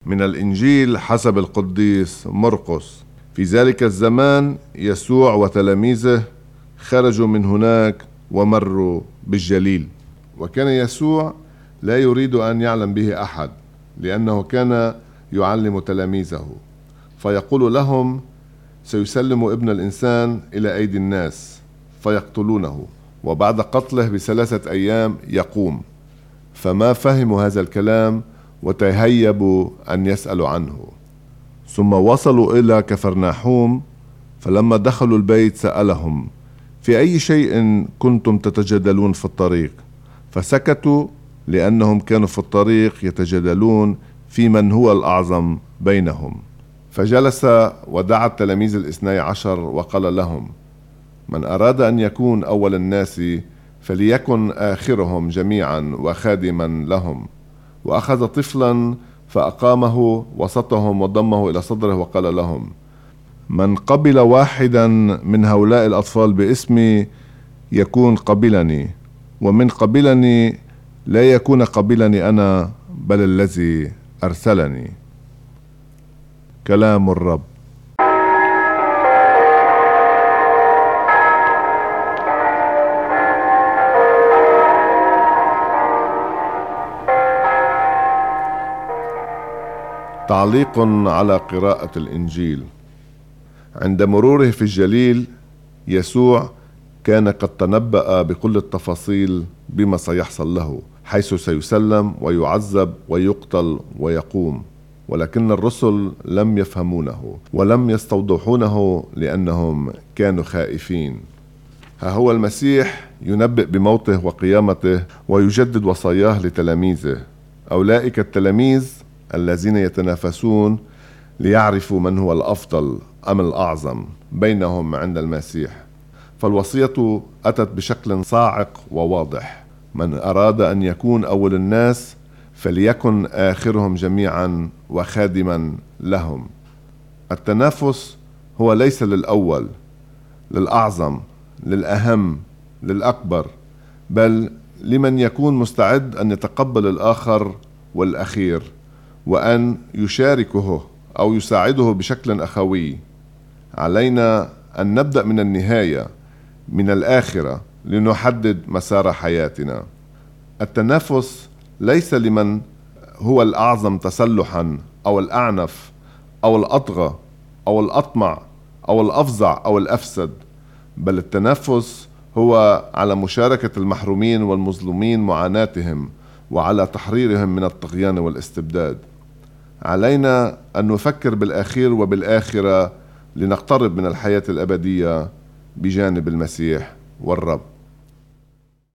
من الإنجيل حسب القديس مرقس. في ذلك الزمان يسوع وتلاميذه خرجوا من هناك ومروا بالجليل، وكان يسوع لا يريد أن يعلم به أحد، لأنه كان يعلم تلاميذه، فيقول لهم: سيسلم ابن الإنسان إلى أيدي الناس فيقتلونه، وبعد قتله ب3 أيام يقوم. فما فهموا هذا الكلام وتهيبوا أن يسألوا عنه. ثم وصلوا إلى كفرناحوم، فلما دخلوا البيت سألهم: في أي شيء كنتم تتجادلون في الطريق؟ فسكتوا، لأنهم كانوا في الطريق يتجادلون في من هو الأعظم بينهم. فجلس ودعا التلاميذ 12 وقال لهم: من أراد أن يكون أول الناس فليكن آخرهم جميعا وخادما لهم. وأخذ طفلا فأقامه وسطهم وضمه إلى صدره وقال لهم: من قبل واحدا من هؤلاء الأطفال باسمي يكون قبلني، ومن قبلني لا يكون قبلني أنا بل الذي أرسلني. كلام الرب. تعليق على قراءة الإنجيل. عند مروره في الجليل يسوع كان قد تنبأ بكل التفاصيل بما سيحصل له، حيث سيسلم ويعذب ويقتل ويقوم، ولكن الرسل لم يفهمونه ولم يستوضحونه لأنهم كانوا خائفين. ها هو المسيح ينبئ بموته وقيامته ويجدد وصاياه لتلاميذه. أولئك التلاميذ الذين يتنافسون ليعرفوا من هو الأفضل أم الأعظم بينهم عند المسيح. فالوصية أتت بشكل صاعق وواضح: من أراد أن يكون أول الناس فليكن آخرهم جميعا وخادما لهم. التنافس هو ليس للأول، للأعظم، للأهم، للأكبر، بل لمن يكون مستعد أن يتقبل الآخر والأخير وأن يشاركه أو يساعده بشكل أخوي. علينا أن نبدأ من النهاية، من الآخرة، لنحدد مسار حياتنا. التنافس ليس لمن هو الأعظم تسلحا أو الأعنف أو الأطغى أو الأطمع أو الأفظع أو الأفسد، بل التنافس هو على مشاركة المحرومين والمظلومين معاناتهم وعلى تحريرهم من الطغيان والاستبداد. علينا أن نفكر بالأخير وبالآخرة لنقترب من الحياة الأبدية بجانب المسيح والرب.